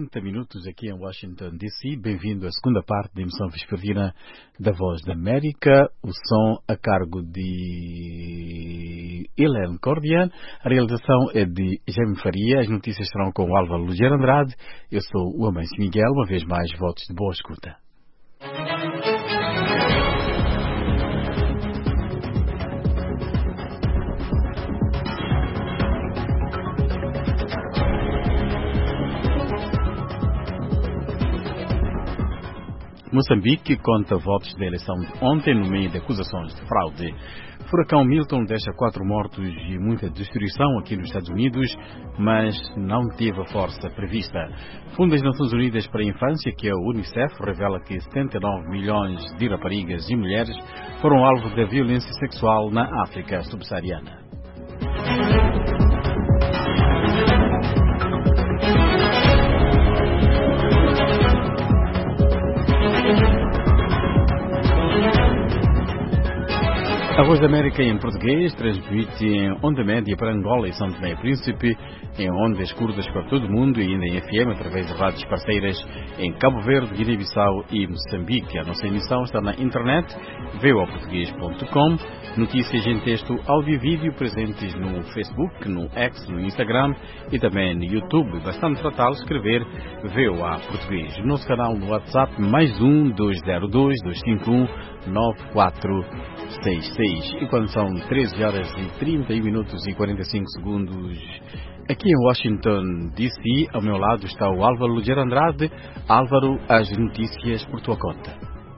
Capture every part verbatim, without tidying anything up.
quarenta minutos aqui em Washington, D C. Bem-vindo à segunda parte da emissão vespertina da Voz da América. O som a cargo de Hélène Cordian. A realização é de Jaime Faria. As notícias serão com o Álvaro Luger Andrade. Eu sou o Amâncio Miguel. Uma vez mais, votos de boa escuta. Moçambique conta votos da eleição de ontem no meio de acusações de fraude. Furacão Milton deixa quatro mortos e muita destruição aqui nos Estados Unidos, mas não teve a força prevista. Fundo das Nações Unidas para a Infância, que é o Unicef, revela que setenta e nove milhões de raparigas e mulheres foram alvo da violência sexual na África subsaariana. A Voz da América em português transmite em onda média para Angola e São Tomé e Príncipe, em ondas curtas para todo o mundo e ainda em F M através de rádios parceiras em Cabo Verde, Guiné-Bissau e Moçambique. A nossa emissão está na internet, v o a português ponto com, notícias em texto, áudio e vídeo presentes no Facebook, no X, no Instagram e também no YouTube. Bastante tratá-lo, escrever V O A Português. O nosso canal no WhatsApp, mais um dois zero dois, dois cinco um, nove quatro seis seis. E quando são treze horas e trinta e um minutos e quarenta e cinco segundos aqui em Washington, D C, ao meu lado está o Álvaro Luger Andrade. Álvaro, as notícias por tua conta.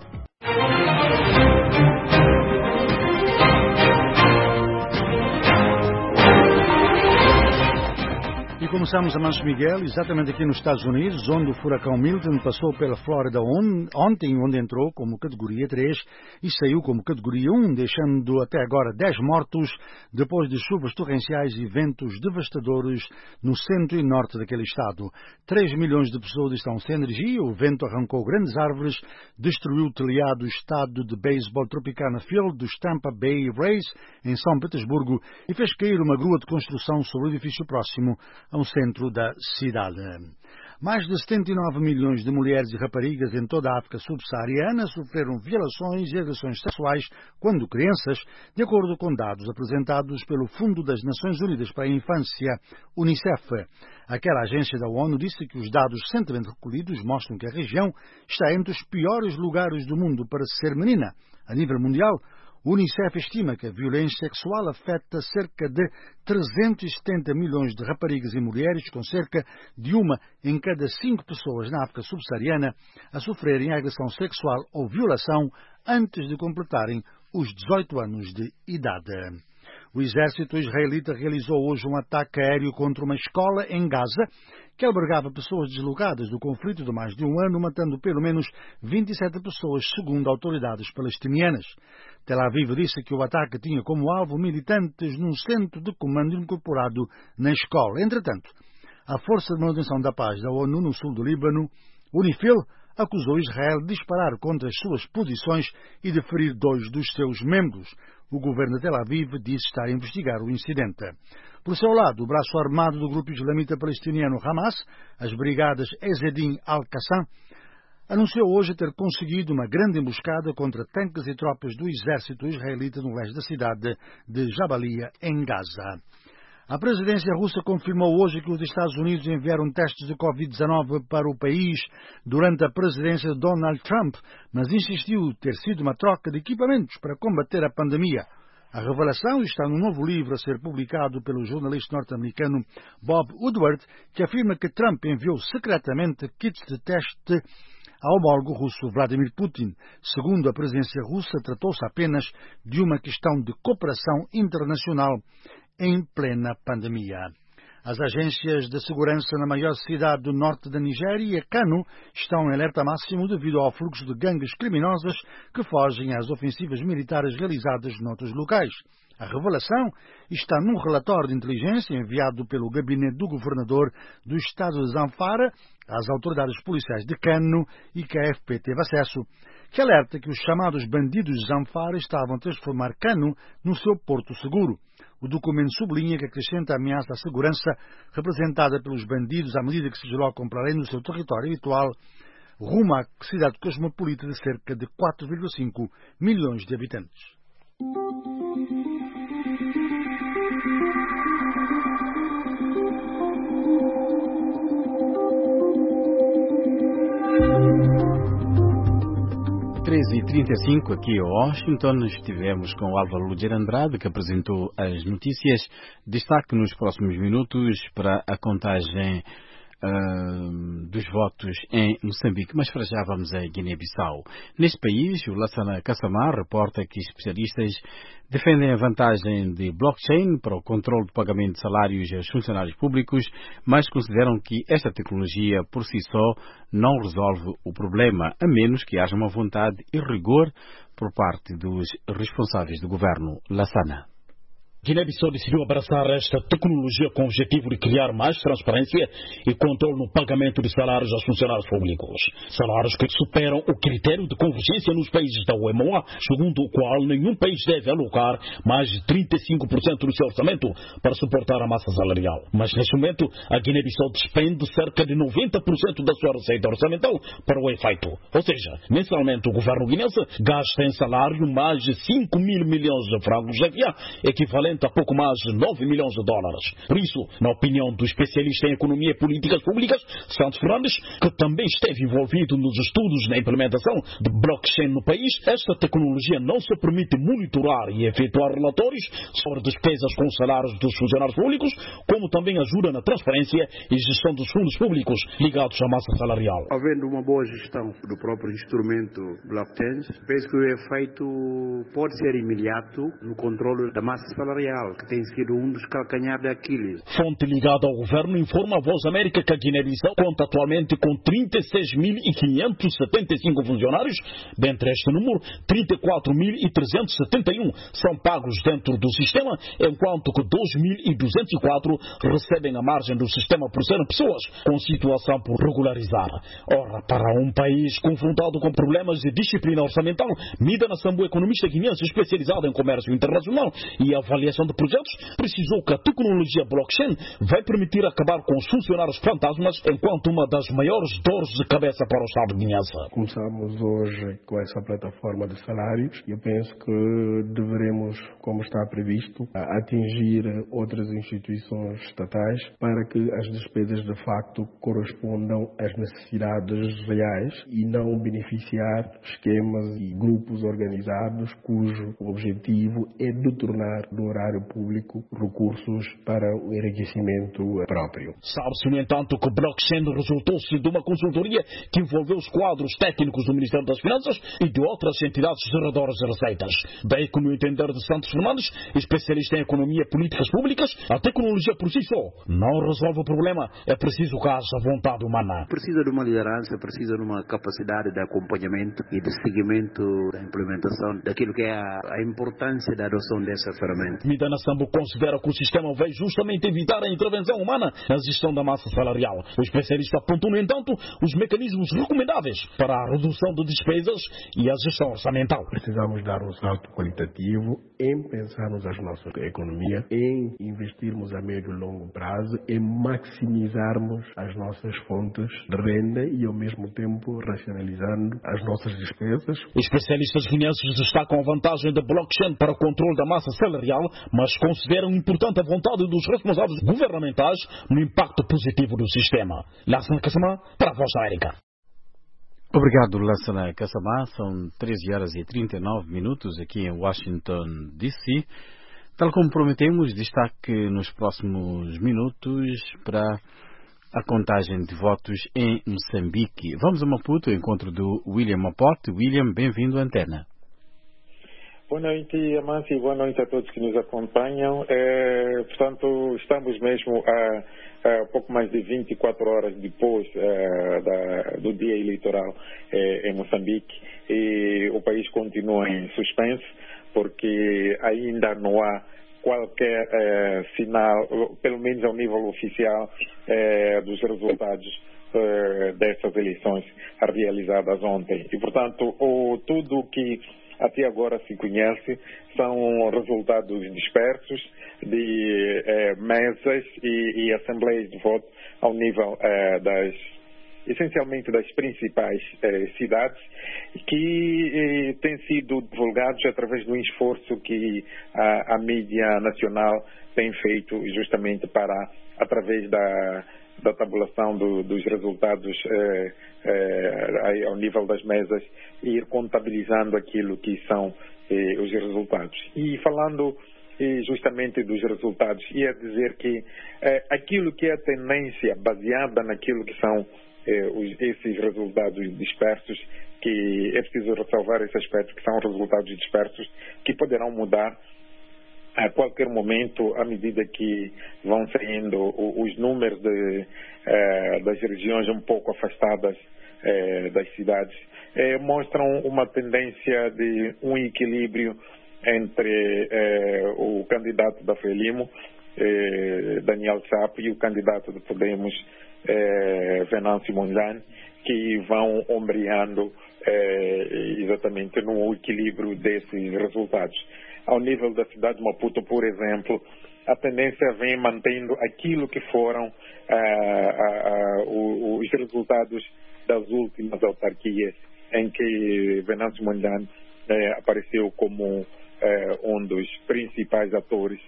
E começamos, Amâncio Miguel, exatamente aqui nos Estados Unidos, onde o furacão Milton passou pela Flórida on, ontem, onde entrou como categoria três e saiu como categoria um, deixando até agora dez mortos, depois de chuvas torrenciais e ventos devastadores no centro e norte daquele estado. três milhões de pessoas estão sem energia, o vento arrancou grandes árvores, destruiu o telhado do estádio de beisebol Tropicana Field dos Tampa Bay Rays, em São Petersburgo, e fez cair uma grua de construção sobre o edifício próximo ao centro da cidade. Mais de setenta e nove milhões de mulheres e raparigas em toda a África subsaariana sofreram violações e agressões sexuais quando crianças, de acordo com dados apresentados pelo Fundo das Nações Unidas para a Infância, Unicef. Aquela agência da ONU disse que os dados recentemente recolhidos mostram que a região está entre os piores lugares do mundo para ser menina. A nível mundial, o Unicef estima que a violência sexual afeta cerca de trezentos e setenta milhões de raparigas e mulheres, com cerca de uma em cada cinco pessoas na África subsaariana a sofrerem agressão sexual ou violação antes de completarem os dezoito anos de idade. O exército israelita realizou hoje um ataque aéreo contra uma escola em Gaza que albergava pessoas deslocadas do conflito de mais de um ano, matando pelo menos vinte e sete pessoas, segundo autoridades palestinianas. Tel Aviv disse que o ataque tinha como alvo militantes num centro de comando incorporado na escola. Entretanto, a Força de Manutenção da Paz da ONU no sul do Líbano, UNIFIL, acusou Israel de disparar contra as suas posições e de ferir dois dos seus membros. O governo de Tel Aviv disse estar a investigar o incidente. Por seu lado, o braço armado do grupo islamita palestiniano Hamas, as brigadas Ezzedin al-Qassam, anunciou hoje ter conseguido uma grande emboscada contra tanques e tropas do exército israelita no leste da cidade de Jabalia, em Gaza. A presidência russa confirmou hoje que os Estados Unidos enviaram testes de covid dezenove para o país durante a presidência de Donald Trump, mas insistiu ter sido uma troca de equipamentos para combater a pandemia. A revelação está no novo livro a ser publicado pelo jornalista norte-americano Bob Woodward, que afirma que Trump enviou secretamente kits de teste ao homólogo russo Vladimir Putin. Segundo a presidência russa, tratou-se apenas de uma questão de cooperação internacional em plena pandemia. As agências de segurança na maior cidade do norte da Nigéria, Kano, estão em alerta máximo devido ao fluxo de gangues criminosas que fogem às ofensivas militares realizadas noutros locais. A revelação está num relatório de inteligência enviado pelo gabinete do governador do estado de Zamfara às autoridades policiais de Kano e que a A F P teve acesso, que alerta que os chamados bandidos de Zamfara estavam a transformar Kano no seu porto seguro. O documento sublinha que a crescente ameaça à segurança representada pelos bandidos à medida que se deslocam para além do seu território habitual rumo à cidade cosmopolita de cerca de quatro vírgula cinco milhões de habitantes. treze e trinta e cinco aqui em Washington, estivemos com o Álvaro Luger Andrade, que apresentou as notícias. Destaque nos próximos minutos para a contagem uh, dos votos em Moçambique, mas para já vamos a Guiné-Bissau. Neste país, o Lassana Kassamá reporta que especialistas defendem a vantagem de blockchain para o controle do pagamento de salários aos funcionários públicos, mas consideram que esta tecnologia por si só não resolve o problema, a menos que haja uma vontade e rigor por parte dos responsáveis do governo. Lassana. Guiné-Bissau decidiu abraçar esta tecnologia com o objetivo de criar mais transparência e controle no pagamento de salários aos funcionários públicos. Salários que superam o critério de convergência nos países da U E M O A, segundo o qual nenhum país deve alocar mais de trinta e cinco por cento do seu orçamento para suportar a massa salarial. Mas neste momento, a Guiné-Bissau despende cerca de noventa por cento da sua receita orçamental para o efeito. Ou seja, mensalmente o governo guinense gasta em salário mais de cinco mil milhões de francos F A, equivalente a pouco mais de nove milhões de dólares. Por isso, na opinião do especialista em economia e políticas públicas, Santos Fernandes, que também esteve envolvido nos estudos na implementação de blockchain no país, esta tecnologia não só permite monitorar e efetuar relatórios sobre despesas com salários dos funcionários públicos, como também ajuda na transferência e gestão dos fundos públicos ligados à massa salarial. Havendo uma boa gestão do próprio instrumento blockchain, penso que o efeito pode ser imediato no controle da massa salarial, que tem sido um dos calcanhares de Aquiles. Fonte ligada ao governo informa a Voz América que a Guiné-Bissau conta atualmente com trinta e seis mil quinhentos e setenta e cinco funcionários. Dentre este número, trinta e quatro mil trezentos e setenta e um são pagos dentro do sistema, enquanto que dois mil duzentos e quatro recebem a margem do sistema por serem pessoas com situação por regularizar. Ora, para um país confrontado com problemas de disciplina orçamental, Mida Nassambu, economista guineense especializado em comércio internacional e avaliação de projetos, precisou que a tecnologia blockchain vai permitir acabar com os funcionários fantasmas enquanto uma das maiores dores de cabeça para o Estado guineense. Começamos hoje com essa plataforma de salários e eu penso que deveremos, como está previsto, atingir outras instituições estatais para que as despesas de facto correspondam às necessidades reais e não beneficiar esquemas e grupos organizados cujo objetivo é de tornar do horário público recursos para o enriquecimento próprio. Sabe-se, no entanto, que o blockchain resultou-se de uma consultoria que envolveu os quadros técnicos do Ministério das Finanças e de outras entidades geradoras de receitas. Daí que, no entender de Santos Fernandes, especialista em economia e políticas públicas, a tecnologia por si só não resolve o problema. É preciso que haja vontade humana. Precisa de uma liderança, precisa de uma capacidade de acompanhamento e de seguimento da implementação daquilo que é a, a importância da adoção dessa ferramenta. Mida Nassambu considera que o sistema vai justamente evitar a intervenção humana na gestão da massa salarial. O especialista apontou, no entanto, os mecanismos recomendáveis para a redução de despesas e a gestão orçamental. Precisamos dar um salto qualitativo em pensarmos a nossa economia, em investirmos a médio e longo prazo, em maximizarmos as nossas fontes de renda e, ao mesmo tempo, racionalizando as nossas despesas. Especialistas guineenses destacam a vantagem da blockchain para o controle da massa salarial, mas consideram importante a vontade dos responsáveis governamentais no impacto positivo do sistema. Lassana Kassamá, para a Voz da América. Obrigado, Lassana Kassamá. São treze horas e trinta e nove minutos aqui em Washington, D C. Tal como prometemos, destaque nos próximos minutos para a contagem de votos em Moçambique. Vamos a Maputo, ao encontro do William Mapote. William, bem-vindo à Antena. Boa noite, Amâncio, e boa noite a todos que nos acompanham. É, portanto, estamos mesmo a, a pouco mais de vinte e quatro horas depois é, da, do dia eleitoral é, em Moçambique, e o país continua em suspense, porque ainda não há qualquer é, sinal, pelo menos ao nível oficial, é, dos resultados é, dessas eleições realizadas ontem. E, portanto, o, tudo que até agora se conhece são resultados dispersos de eh, mesas e, e assembleias de voto ao nível eh, das, essencialmente das principais eh, cidades, que eh, têm sido divulgados através do esforço que a, a mídia nacional tem feito justamente para, através da, da tabulação do, dos resultados eh, eh, ao nível das mesas, ir contabilizando aquilo que são eh, os resultados. E falando eh, justamente dos resultados, ia dizer que eh, aquilo que é a tendência baseada naquilo que são eh, os, esses resultados dispersos, que é preciso ressalvar esse aspecto, que são resultados dispersos, que poderão mudar a qualquer momento, à medida que vão saindo os números de, eh, das regiões um pouco afastadas eh, das cidades, eh, mostram uma tendência de um equilíbrio entre eh, o candidato da Frelimo, eh, Daniel Chapo, e o candidato de Podemos, eh, Venâncio Mondlane, que vão ombreando eh, exatamente no equilíbrio desses resultados. Ao nível da cidade de Maputo, por exemplo, a tendência vem mantendo aquilo que foram ah, ah, ah, os resultados das últimas autarquias, em que Venâncio Mondlane eh, apareceu como eh, um dos principais atores,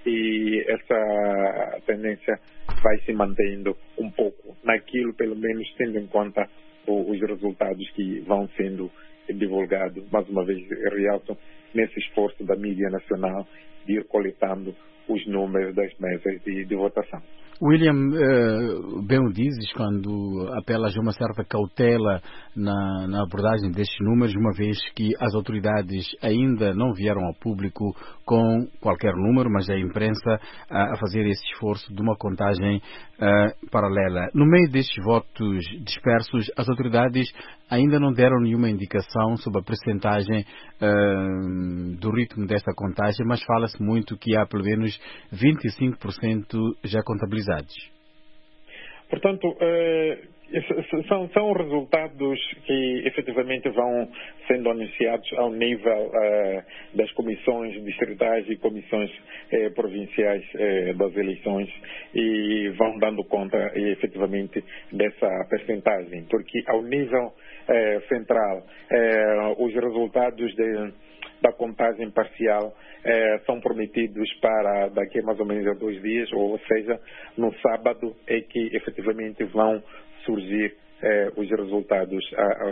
e essa tendência vai se mantendo um pouco naquilo, pelo menos tendo em conta os resultados que vão sendo divulgados. Mais uma vez realço nesse esforço da mídia nacional de ir coletando os números das mesas de, de votação. William, uh, bem o dizes quando apelas a uma certa cautela na, na abordagem destes números, uma vez que as autoridades ainda não vieram ao público com qualquer número, mas a imprensa uh, a fazer esse esforço de uma contagem uh, paralela. No meio destes votos dispersos, as autoridades ainda não deram nenhuma indicação sobre a percentagem uh, do ritmo desta contagem, mas fala-se muito que há pelo menos vinte e cinco por cento já contabilizados. Portanto, eh, são, são resultados que efetivamente vão sendo anunciados ao nível eh, das comissões distritais e comissões eh, provinciais eh, das eleições, e vão dando conta eh, efetivamente dessa percentagem, porque ao nível eh, central eh, os resultados de, da contagem parcial Eh, são prometidos para daqui a mais ou menos a dois dias, ou seja, no sábado é que efetivamente vão surgir eh, os resultados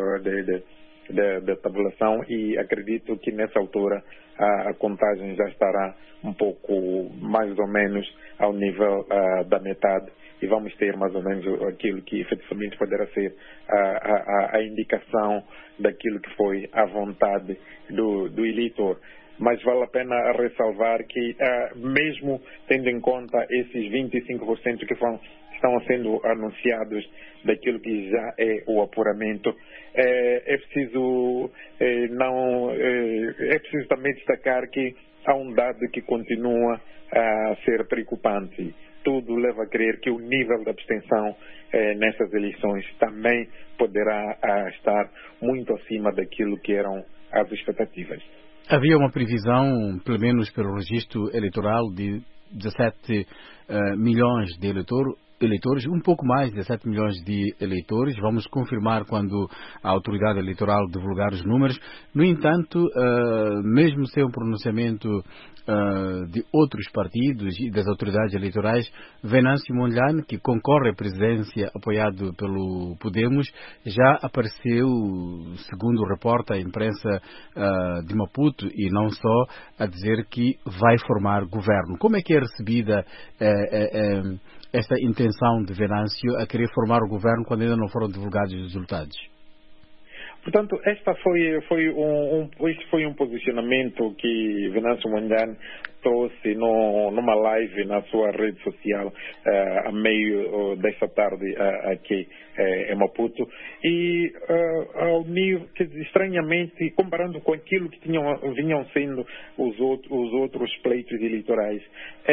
da tabulação, e acredito que nessa altura a, a contagem já estará um pouco mais ou menos ao nível uh, da metade, e vamos ter mais ou menos aquilo que efetivamente poderá ser a, a, a indicação daquilo que foi a vontade do, do eleitor. Mas vale a pena ressalvar que, uh, mesmo tendo em conta esses vinte e cinco por cento que vão, estão sendo anunciados daquilo que já é o apuramento, é, é preciso é, não é, é preciso também destacar que há um dado que continua a ser preocupante. Tudo leva a crer que o nível de abstenção eh, nessas eleições também poderá ah, estar muito acima daquilo que eram as expectativas. Havia uma previsão, pelo menos pelo registro eleitoral, de dezassete uh, milhões de eleitor, eleitores, um pouco mais de dezessete milhões de eleitores. Vamos confirmar quando a autoridade eleitoral divulgar os números. No entanto, uh, mesmo sem um pronunciamento uh, de outros partidos e das autoridades eleitorais, Venâncio Mondlane, que concorre à presidência apoiado pelo Podemos, já apareceu, segundo reporta a imprensa uh, de Maputo, e não só, a dizer que vai formar governo. Como é que é recebida uh, uh, uh, esta intenção de Venâncio a querer formar o governo quando ainda não foram divulgados os resultados? Portanto, esta foi, foi um, um, este foi um posicionamento que Venâncio Mondlane trouxe no, numa live na sua rede social uh, a meio uh, desta tarde uh, aqui uh, em Maputo, e uh, ao nível que, estranhamente, comparando com aquilo que tinham, vinham sendo os, outro, os outros pleitos eleitorais,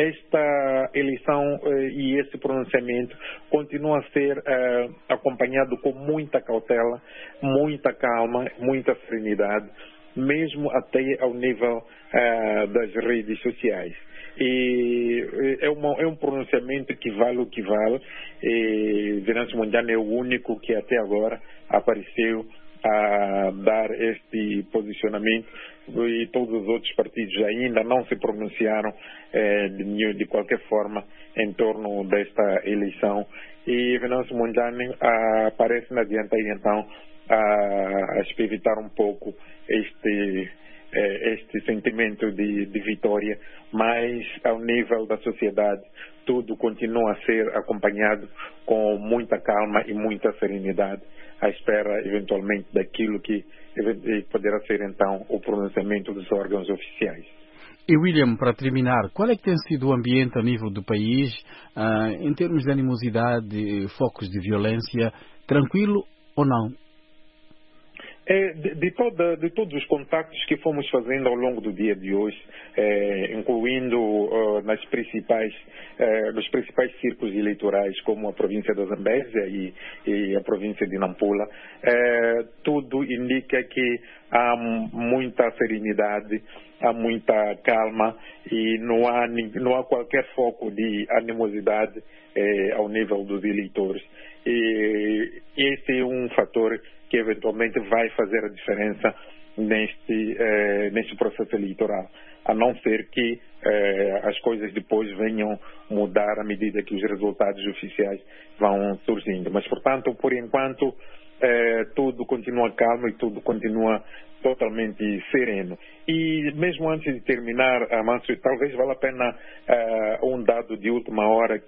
esta eleição uh, e esse pronunciamento continua a ser uh, acompanhado com muita cautela, muita calma, muita serenidade, mesmo até ao nível uh, das redes sociais. E é, uma, é um pronunciamento que vale o que vale. E Venâncio Mondlane é o único que até agora apareceu a dar este posicionamento, e todos os outros partidos ainda não se pronunciaram eh, de, de qualquer forma em torno desta eleição. E Venâncio Mondlane ah, parece na dianteira então a, a evitar um pouco este este sentimento de, de vitória, mas ao nível da sociedade tudo continua a ser acompanhado com muita calma e muita serenidade, à espera eventualmente daquilo que poderá ser então o pronunciamento dos órgãos oficiais. E William, para terminar, qual é que tem sido o ambiente a nível do país, uh, em termos de animosidade, focos de violência, tranquilo ou não? É, de, de, toda, de todos os contactos que fomos fazendo ao longo do dia de hoje, é, incluindo uh, nas principais, uh, nos principais círculos eleitorais, como a província da Zambésia e, e a província de Nampula, é, tudo indica que há muita serenidade, há muita calma e não há, não há qualquer foco de animosidade é, ao nível dos eleitores. E esse é um fator que eventualmente vai fazer a diferença neste, eh, neste processo eleitoral, a não ser que eh, as coisas depois venham mudar à medida que os resultados oficiais vão surgindo. Mas, portanto, por enquanto, eh, tudo continua calmo e tudo continua totalmente sereno. E mesmo antes de terminar, Amâncio, talvez valha a pena eh, um dado de última hora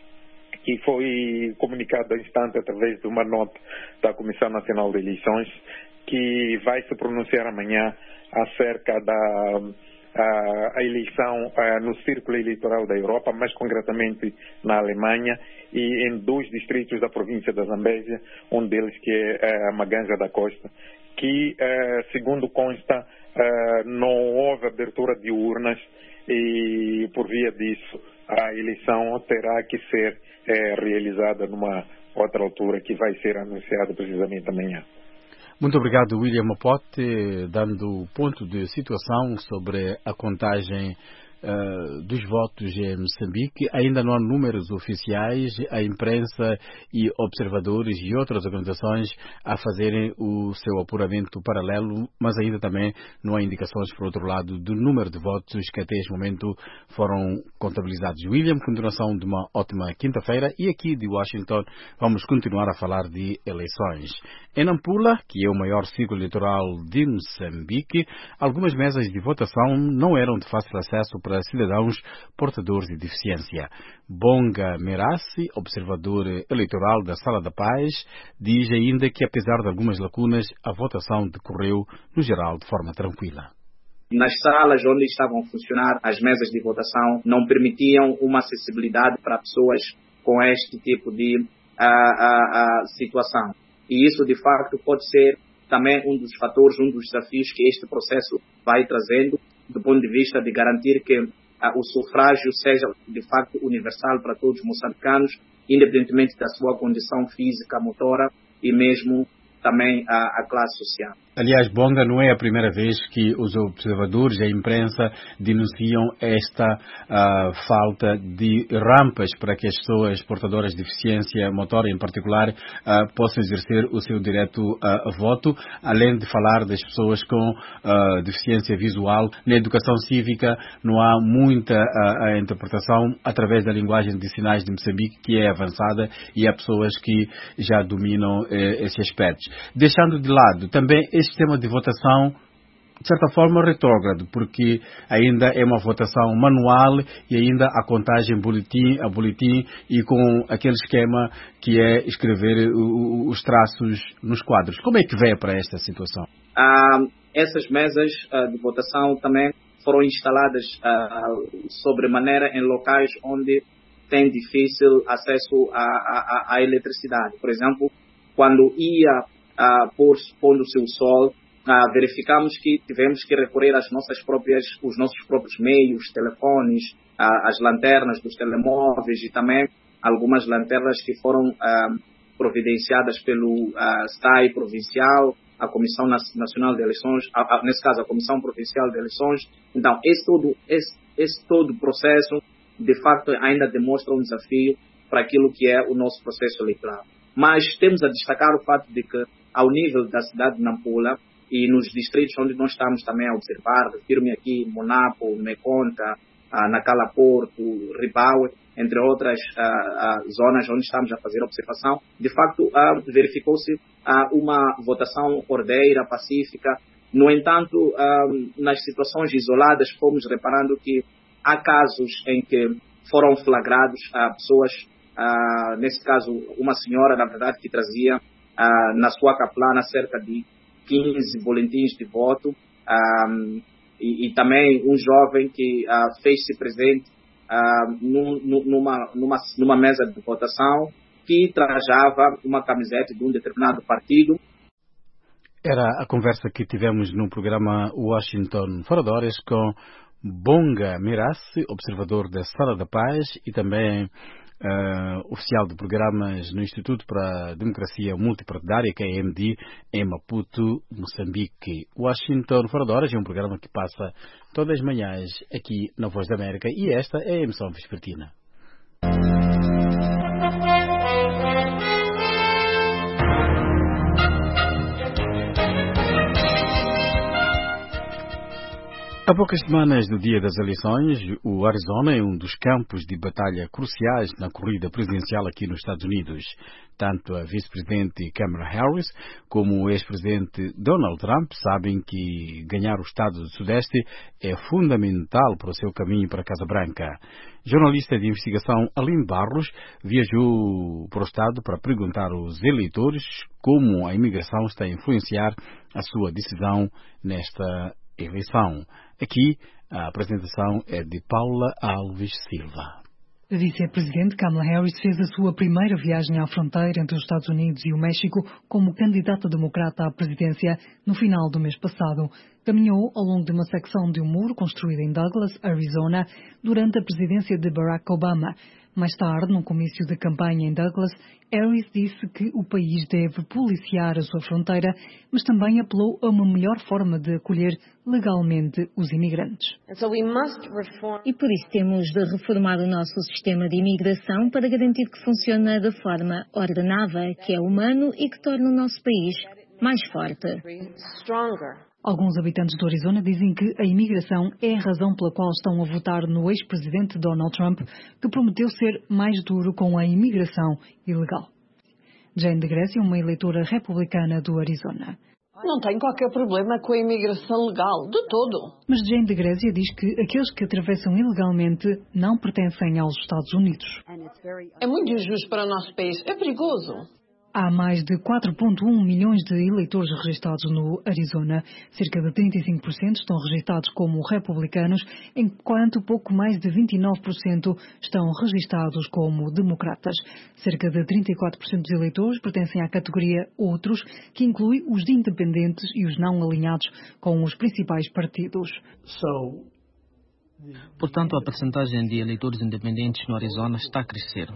que foi comunicado ao instante através de uma nota da Comissão Nacional de Eleições, que vai se pronunciar amanhã acerca da a, a eleição a, no círculo eleitoral da Europa, mais concretamente na Alemanha, e em dois distritos da província da Zambésia, um deles que é a Maganja da Costa, que, eh, segundo consta, eh, não houve abertura de urnas e, por via disso, a eleição terá que ser é, realizada numa outra altura que vai ser anunciada precisamente amanhã. Muito obrigado, William Apote, dando ponto de situação sobre a contagem uh, dos votos em Moçambique. Ainda não há números oficiais, a imprensa e observadores e outras organizações a fazerem o seu apuramento paralelo, mas ainda também não há indicações, por outro lado, do número de votos que até este momento foram contabilizados. William, continuação de uma ótima quinta-feira, e aqui de Washington vamos continuar a falar de eleições. Em Nampula, que é o maior círculo eleitoral de Moçambique, algumas mesas de votação não eram de fácil acesso para cidadãos portadores de deficiência. Bonga Merassi, observador eleitoral da Sala da Paz, diz ainda que, apesar de algumas lacunas, a votação decorreu, no geral, de forma tranquila. Nas salas onde estavam a funcionar as mesas de votação não permitiam uma acessibilidade para pessoas com este tipo de uh, uh, uh, situação. E isso, de facto, pode ser também um dos fatores, um dos desafios que este processo vai trazendo, do ponto de vista de garantir que uh, o sufrágio seja, de facto, universal para todos os moçambicanos, independentemente da sua condição física, motora e mesmo também a, a classe social. Aliás, Bonga, não é a primeira vez que os observadores e a imprensa denunciam esta uh, falta de rampas para que as pessoas portadoras de deficiência motora, em particular, uh, possam exercer o seu direito uh, a voto, além de falar das pessoas com uh, deficiência visual. Na educação cívica não há muita uh, a interpretação através da linguagem de sinais de Moçambique, que é avançada, e há pessoas que já dominam uh, esses aspectos. Deixando de lado também este sistema de votação, de certa forma, retrógrado, porque ainda é uma votação manual e ainda a contagem boletim a boletim e com aquele esquema que é escrever o, os traços nos quadros. Como é que vê para esta situação? Ah, essas mesas ah, de votação também foram instaladas ah, sobremaneira em locais onde tem difícil acesso à, à, à eletricidade. Por exemplo, quando ia Uh, por pondo-se o sol, uh, verificamos que tivemos que recorrer às nossas próprias, os nossos próprios meios, telefones, uh, as lanternas dos telemóveis e também algumas lanternas que foram uh, providenciadas pelo uh, S T A I provincial a Comissão Nacional de Eleições, a, a, nesse caso a Comissão Provincial de Eleições. Então, esse todo, esse, esse todo processo, de facto, ainda demonstra um desafio para aquilo que é o nosso processo eleitoral. Mas temos a destacar o fato de que, ao nível da cidade de Nampula e nos distritos onde nós estamos também a observar, refiro-me aqui Monapo, Meconta, ah, Nacala Porto, Ribaue, entre outras ah, ah, zonas onde estamos a fazer observação, de facto ah, verificou-se ah, uma votação ordeira, pacífica. No entanto, ah, nas situações isoladas, fomos reparando que há casos em que foram flagrados ah, pessoas, ah, nesse caso uma senhora, na verdade, que trazia ah, na sua caplana cerca de quinze boletins de voto, ah, e, e também um jovem que ah, fez-se presente ah, num, numa, numa, numa mesa de votação que trajava uma camiseta de um determinado partido. Era a conversa que tivemos no programa Washington Fora de Horas com Bonga Mirassi, observador da Sala da Paz e também Uh, oficial de programas no Instituto para a Democracia Multipartidária, que é a M D, em Maputo, Moçambique. Washington Fora de Horas é um programa que passa todas as manhãs aqui na Voz da América e esta é a emissão vespertina. Há poucas semanas do dia das eleições, o Arizona é um dos campos de batalha cruciais na corrida presidencial aqui nos Estados Unidos. Tanto a vice-presidente Kamala Harris como o ex-presidente Donald Trump sabem que ganhar o estado do Sudeste é fundamental para o seu caminho para a Casa Branca. Jornalista de investigação Aline Barros viajou para o estado para perguntar aos eleitores como a imigração está a influenciar a sua decisão nesta eleição. Aqui, a apresentação é de Paula Alves Silva. A vice-presidente Kamala Harris fez a sua primeira viagem à fronteira entre os Estados Unidos e o México como candidata democrata à presidência no final do mês passado. Caminhou ao longo de uma secção de um muro construída em Douglas, Arizona, durante a presidência de Barack Obama. Mais tarde, num comício de campanha em Douglas, Harris disse que o país deve policiar a sua fronteira, mas também apelou a uma melhor forma de acolher legalmente os imigrantes. E por isso temos de reformar o nosso sistema de imigração para garantir que funciona de forma ordenada, que é humano e que torna o nosso país mais forte. Alguns habitantes do Arizona dizem que a imigração é a razão pela qual estão a votar no ex-presidente Donald Trump, que prometeu ser mais duro com a imigração ilegal. Jane DeGrasse é uma eleitora republicana do Arizona. Não tenho qualquer problema com a imigração legal, de todo. Mas Jane DeGrasse diz que aqueles que atravessam ilegalmente não pertencem aos Estados Unidos. É muito injusto para o nosso país, é perigoso. Há mais de quatro vírgula um milhões de eleitores registados no Arizona. Cerca de trinta e cinco por cento estão registados como republicanos, enquanto pouco mais de vinte e nove por cento estão registados como democratas. Cerca de trinta e quatro por cento dos eleitores pertencem à categoria Outros, que inclui os de independentes e os não alinhados com os principais partidos. Portanto, a percentagem de eleitores independentes no Arizona está a crescer.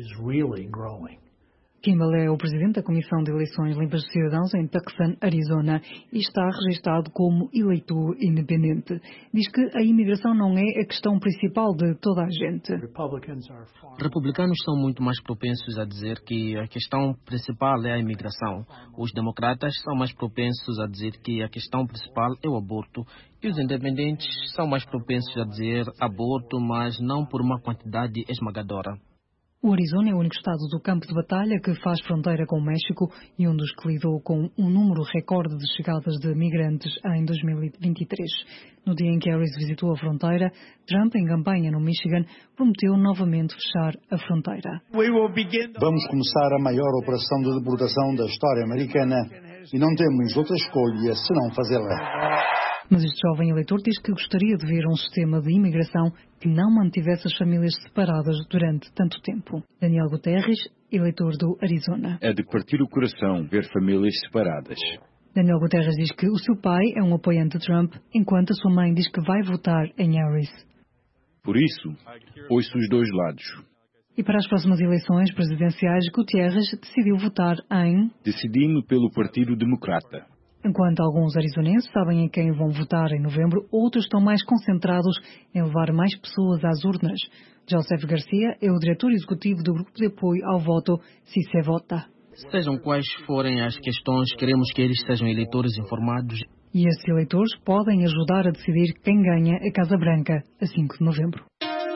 Kimball é o presidente da Comissão de Eleições Limpas de Cidadãos em Tucson, Arizona, e está registrado como eleitor independente. Diz que a imigração não é a questão principal de toda a gente. Republicanos são muito mais propensos a dizer que a questão principal é a imigração. Os democratas são mais propensos a dizer que a questão principal é o aborto. E os independentes são mais propensos a dizer aborto, mas não por uma quantidade esmagadora. O Arizona é o único estado do campo de batalha que faz fronteira com o México e um dos que lidou com um número recorde de chegadas de migrantes em dois mil e vinte e três. No dia em que Harris visitou a fronteira, Trump, em campanha no Michigan, prometeu novamente fechar a fronteira. Vamos começar a maior operação de deportação da história americana e não temos outra escolha senão fazê-la. Mas este jovem eleitor diz que gostaria de ver um sistema de imigração que não mantivesse as famílias separadas durante tanto tempo. Daniel Guterres, eleitor do Arizona. É de partir o coração ver famílias separadas. Daniel Guterres diz que o seu pai é um apoiante de Trump, enquanto a sua mãe diz que vai votar em Harris. Por isso, ouço os dois lados. E para as próximas eleições presidenciais, Guterres decidiu votar em... Decidindo pelo Partido Democrata. Enquanto alguns arizonenses sabem em quem vão votar em novembro, outros estão mais concentrados em levar mais pessoas às urnas. Joseph Garcia é o diretor executivo do Grupo de Apoio ao Voto Si Se Vota. Sejam quais forem as questões, queremos que eles sejam eleitores informados. E esses eleitores podem ajudar a decidir quem ganha a Casa Branca a cinco de novembro.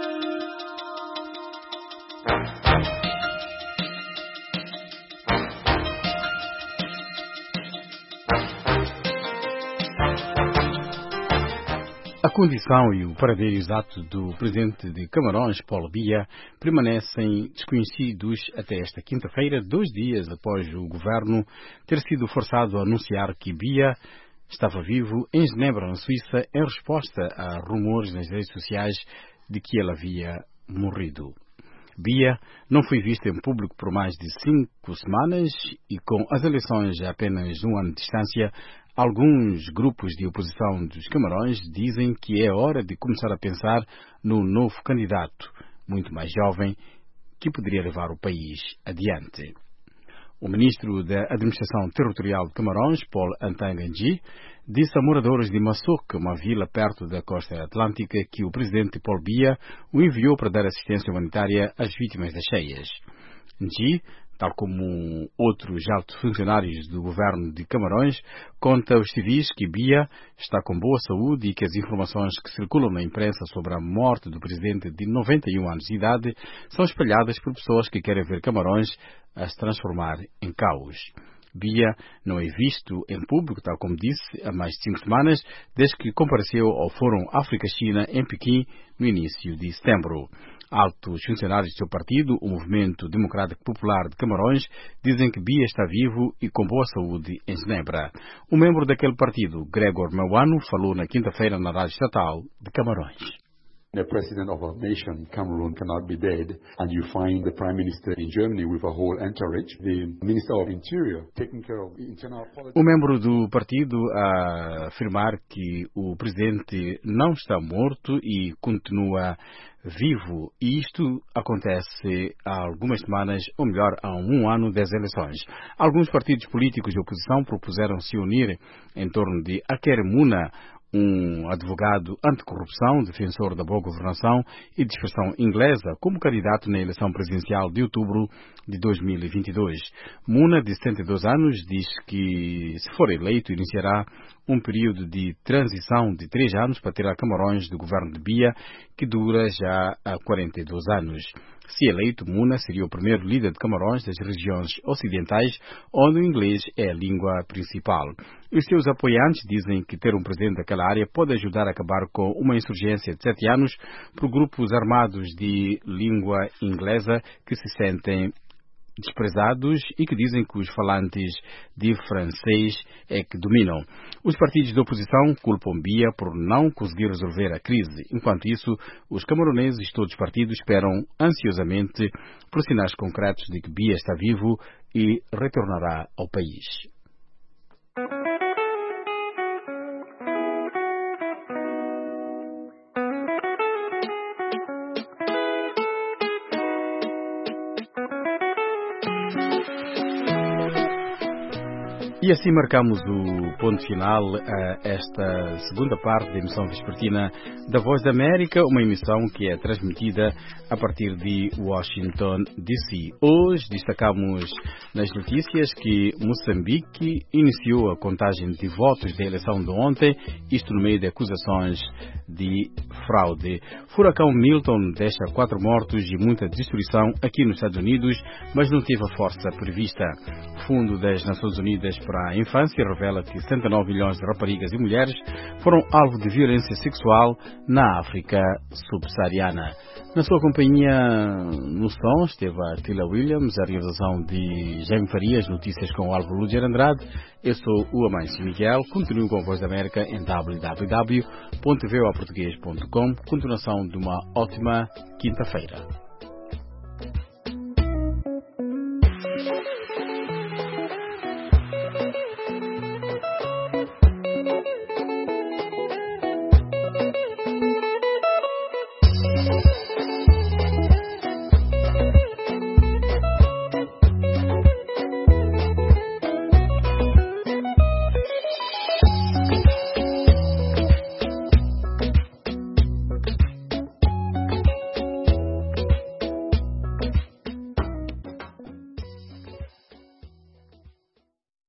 A condição e o paradeiro exato do presidente de Camarões, Paul Biya, permanecem desconhecidos até esta quinta-feira, dois dias após o governo ter sido forçado a anunciar que Biya estava vivo em Genebra, na Suíça, em resposta a rumores nas redes sociais de que ele havia morrido. Biya não foi visto em público por mais de cinco semanas e, com as eleições a apenas um ano de distância, alguns grupos de oposição dos Camarões dizem que é hora de começar a pensar no novo candidato, muito mais jovem, que poderia levar o país adiante. O ministro da Administração Territorial de Camarões, Paul Antanganji, disse a moradores de Massouk, uma vila perto da costa atlântica, que o presidente Paul Biya o enviou para dar assistência humanitária às vítimas das cheias. Nji, tal como outros altos funcionários do governo de Camarões, conta aos civis que Biya está com boa saúde e que as informações que circulam na imprensa sobre a morte do presidente de noventa e um anos de idade são espalhadas por pessoas que querem ver Camarões a se transformar em caos. Biya não é visto em público, tal como disse, há mais de cinco semanas, desde que compareceu ao Fórum África-China em Pequim no início de setembro. Altos funcionários do seu partido, o Movimento Democrático Popular de Camarões, dizem que Biya está vivo e com boa saúde em Genebra. Um membro daquele partido, Gregor Mawanu, falou na quinta-feira na Rádio Estatal de Camarões. The president of a nation, Cameroon, cannot be dead, and you find the prime minister in Germany with a whole entourage, the minister of interior, taking care of internal politics. O membro do partido a afirmar que o presidente não está morto e continua vivo, e isto acontece há algumas semanas, ou melhor, há um ano das eleições. Alguns partidos políticos de oposição propuseram se unir em torno de Aker Muna, um advogado anticorrupção, defensor da boa governação e de expressão inglesa, como candidato na eleição presidencial de outubro de dois mil e vinte e dois. Muna, de setenta e dois anos, diz que, se for eleito, iniciará um período de transição de três anos para tirar Camarões do governo de Biya, que dura já há quarenta e dois anos. Se eleito, Muna seria o primeiro líder de Camarões das regiões ocidentais, onde o inglês é a língua principal. Os seus apoiantes dizem que ter um presidente daquela área pode ajudar a acabar com uma insurgência de sete anos por grupos armados de língua inglesa que se sentem desprezados e que dizem que os falantes de francês é que dominam. Os partidos de oposição culpam Biya por não conseguir resolver a crise. Enquanto isso, os camaroneses, todos os partidos, esperam ansiosamente por sinais concretos de que Biya está vivo e retornará ao país. E assim marcamos o ponto final a esta segunda parte da emissão vespertina da Voz da América, uma emissão que é transmitida a partir de Washington, D C. Hoje destacamos nas notícias que Moçambique iniciou a contagem de votos da eleição de ontem, isto no meio de acusações de fraude. Furacão Milton deixa quatro mortos e muita destruição aqui nos Estados Unidos, mas não teve a força prevista. O Fundo das Nações Unidas para a Infância revela que cento e nove milhões de raparigas e mulheres foram alvo de violência sexual na África subsaariana. Na sua companhia no som esteve a Tila Williams, a realização de Jaime Farias, notícias com o Álvaro Luger Andrade. Eu sou o Amâncio Miguel, continuo com a Voz da América em w w w ponto v o a português ponto com. Continuação de uma ótima quinta-feira.